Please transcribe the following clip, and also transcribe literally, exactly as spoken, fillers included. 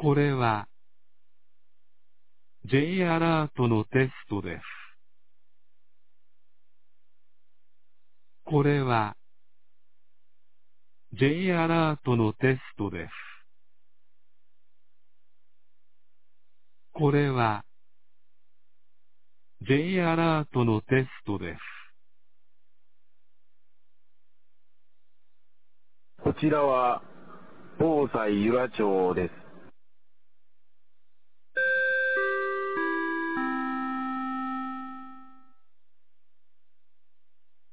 これは J アラートのテストです。これは J アラートのテストです。これは J アラートのテストです。 こちらは防災由良町です。